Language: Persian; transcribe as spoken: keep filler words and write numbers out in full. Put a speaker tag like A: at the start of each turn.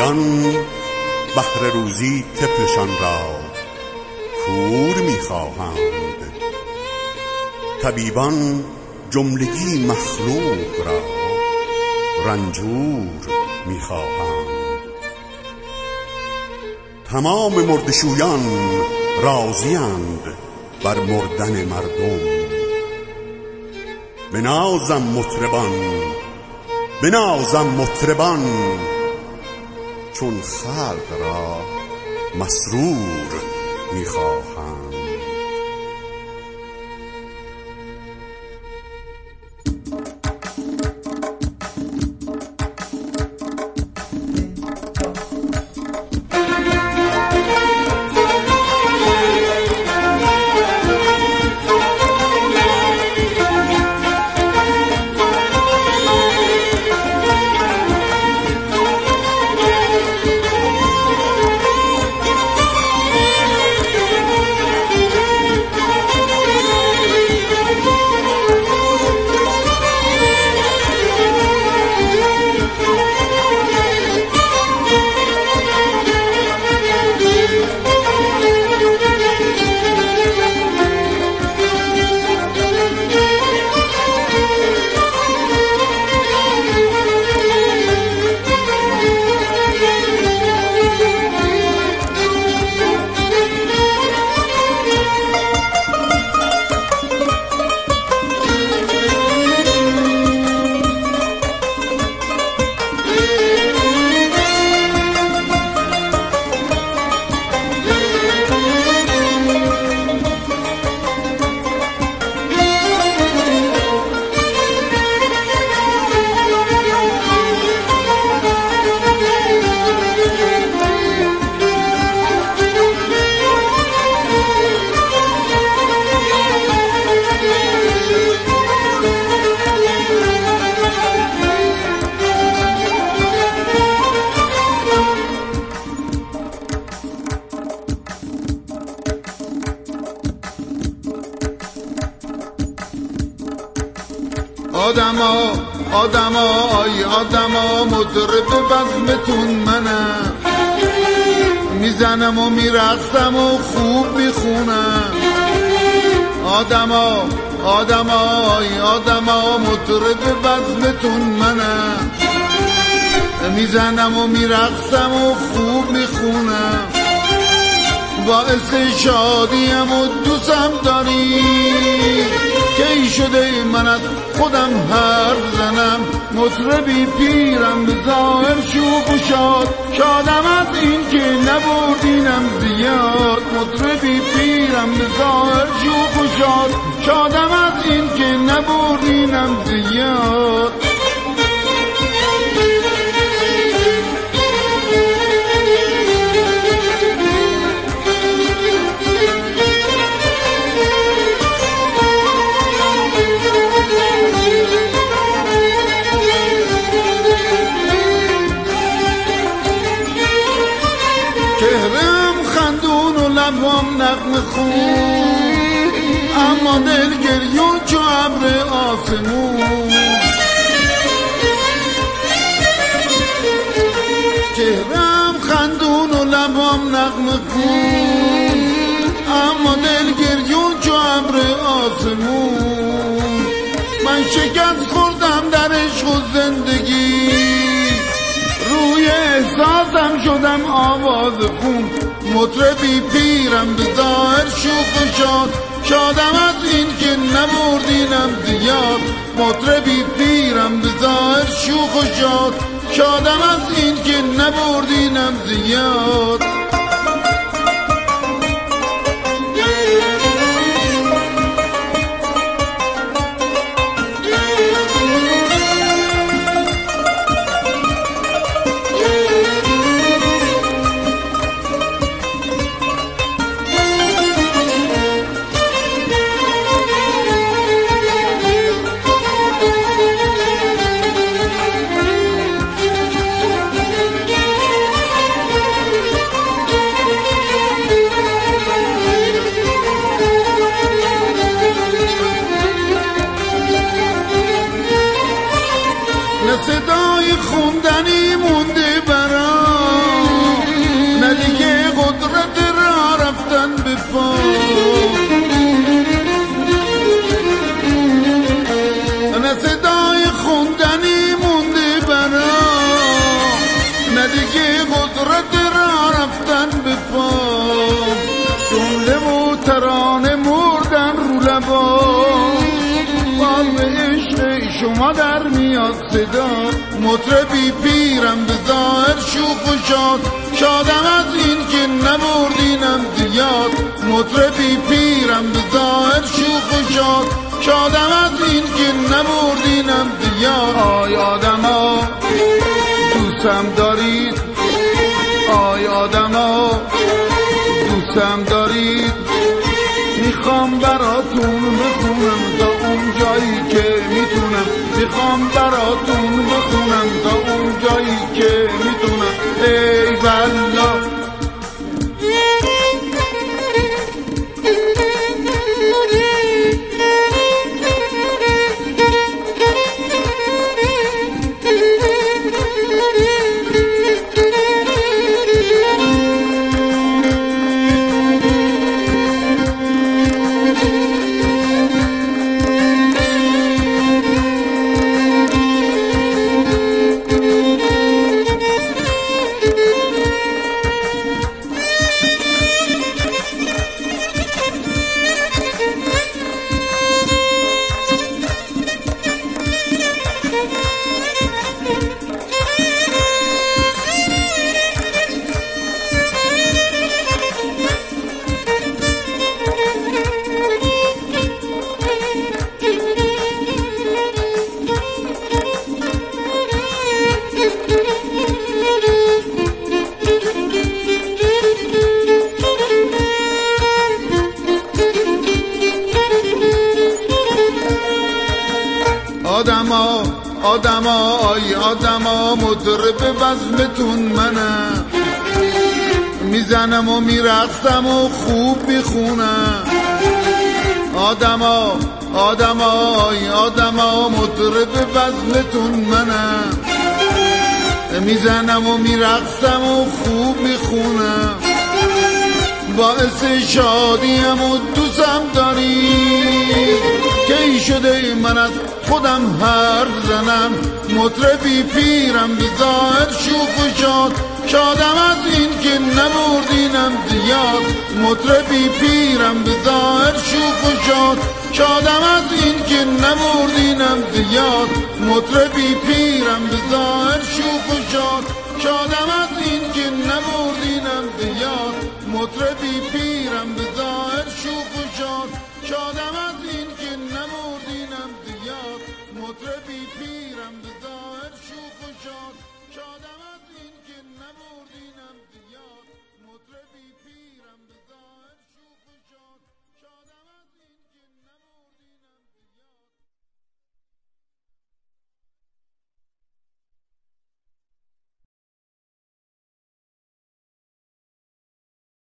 A: طبیبان بهر روزی طفلشان را کور می‌خواهند. طبیبان جملگی مخلوق را رنجور می‌خواهند. تمام مردشویان راضی‌اند بر مردن مردم. بنازم مطربان، بنازم مطربان، چون خلق را مسرور می‌خواهند.
B: آدما آدما آی آدما مطرب بزمتون منم، میزنم و میرقصم و خوب میخونم. آدما آدما آی آدما مطرب بزمتون منم، میزنم و میرقصم و خوب میخونم. باعث شادیم و دوستم داری که ای شده من از خودم حرف زنم. مطربی پیرم به ظاهر شوخ و شاد، شادم از این که نبردینم زیاد. مطربی پیرم به ظاهر شوخ و شاد، شادم از این که نبردینم زیاد. چهرم خندون و لبام نغمه خون، اما دل گریون چو ابر آسمون. چهرم خندون و لبام نغمه خون، اما دل گریون چو ابر آسمون. من شکست خوردم در عشق و زندگی، روی احساسم شدم آواز خون. مطربی پیرم به ظاهر شوخ و شاد، شادم از این که نبردینم زیاد. مطربی پیرم به ظاهر شوخ و شاد، شادم از این که نبردینم زیاد. شما در میاد صدا، مطربی پیرم به ظاهر شوخ و شاد، شادم از این که نبردینم زیاد. مطربی پیرم به ظاهر شوخ و شاد، شادم از این که نبردینم زیاد. آی آدما دوستم دارید، آی آدما دوستم دارید، میخوام براتون بخونم تا اون جایی که میتونم، میخوام براتون بخونم تا اون جایی که میتونم. ای والله آدما آدما آی آدما مطرب بزمتون منم، میزنم و میرقصم و خوب میخونم. آدما آدما آی آدما مطرب بزمتون منم، میزنم و میرقصم و خوب میخونم. باعث شادیم و دوستم دارید که ای شده من از خودم حرف زنم. مطربی پیرم به ظاهر شوخ و شاد، شادم از این که نبردینم زیاد. مطربی پیرم به ظاهر شوخ و شاد، شادم از این که نبردینم زیاد. مطربی پیرم به ظاهر شوخ و شاد، شادم از این که نبردینم زیاد. مطربی